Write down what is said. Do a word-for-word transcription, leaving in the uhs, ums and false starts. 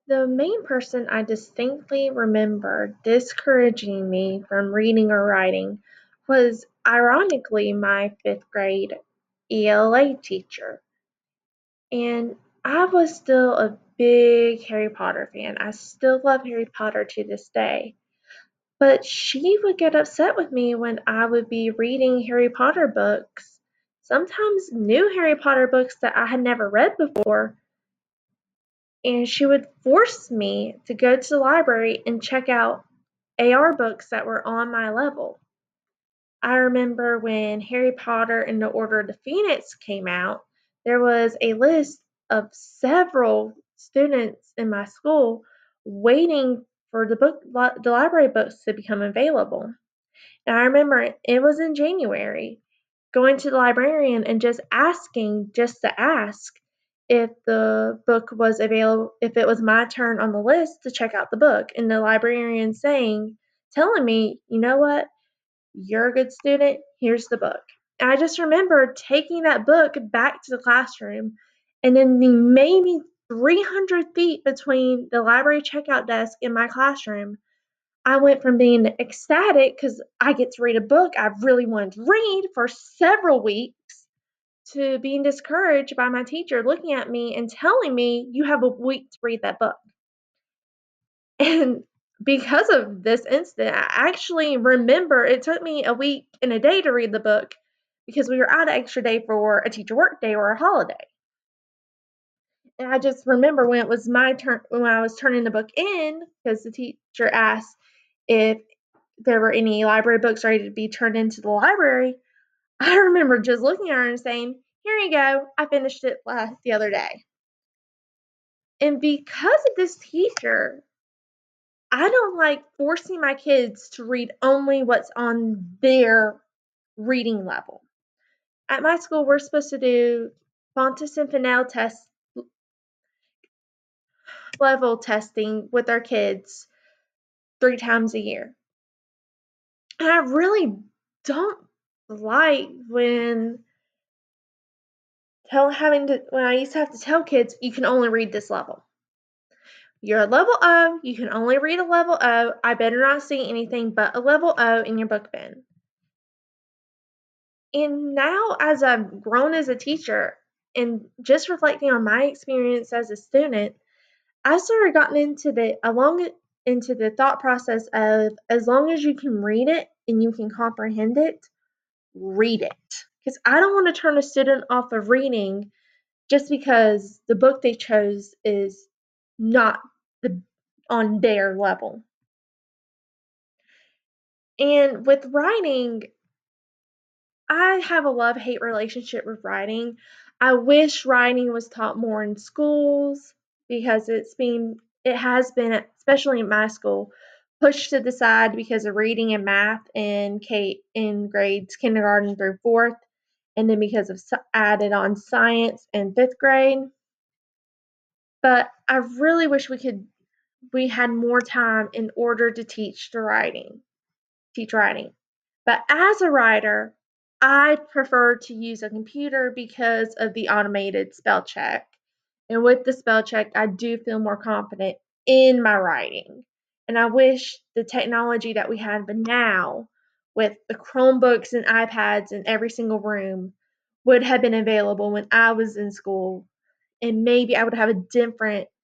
The main person I distinctly remember discouraging me from reading or writing was ironically my fifth grade E L A teacher. And I was still a big Harry Potter fan. I still love Harry Potter to this day. But she would get upset with me when I would be reading Harry Potter books, sometimes new Harry Potter books that I had never read before, and she would force me to go to the library and check out A R books that were on my level. I remember when Harry Potter and the Order of the Phoenix came out, there was a list of several students in my school waiting for the book the library books to become available. And I remember it was in January, going to the librarian and just asking, just to ask, if the book was available, if it was my turn on the list to check out the book. And the librarian saying, telling me, you know what, you're a good student, here's the book. And I just remember taking that book back to the classroom, and then the maybe three hundred feet between the library checkout desk and my classroom, I went from being ecstatic because I get to read a book I've really wanted to read for several weeks to being discouraged by my teacher looking at me and telling me, you have a week to read that book. And because of this incident, I actually remember it took me a week and a day to read the book because we were out an extra day for a teacher work day or a holiday. And I just remember when it was my turn, when I was turning the book in, because the teacher asked if there were any library books ready to be turned into the library, I remember just looking at her and saying, here you go, I finished it last, the other day. And because of this teacher, I don't like forcing my kids to read only what's on their reading level. At my school, we're supposed to do Fontes and Fresnel test level testing with our kids three times a year. And I really don't like when tell having to when I used to have to tell kids you can only read this level. You're a level O, you can only read a level O. I better not see anything but a level O in your book bin. And now, as I've grown as a teacher and just reflecting on my experience as a student, I sort of gotten into the along into the thought process of as long as you can read it and you can comprehend it, read it. Because I don't want to turn a student off of reading just because the book they chose is not the on their level. And with writing, I have a love-hate relationship with writing. I wish writing was taught more in schools because it's been it has been, especially in my school, pushed to the side because of reading and math in K in grades kindergarten through fourth, and then because of added on science in fifth grade. But I really wish we could we had more time in order to teach the writing, teach writing. But as a writer, I prefer to use a computer because of the automated spell check. And with the spell check, I do feel more confident in my writing. And I wish the technology that we have now with the Chromebooks and iPads in every single room would have been available when I was in school. And maybe I would have a different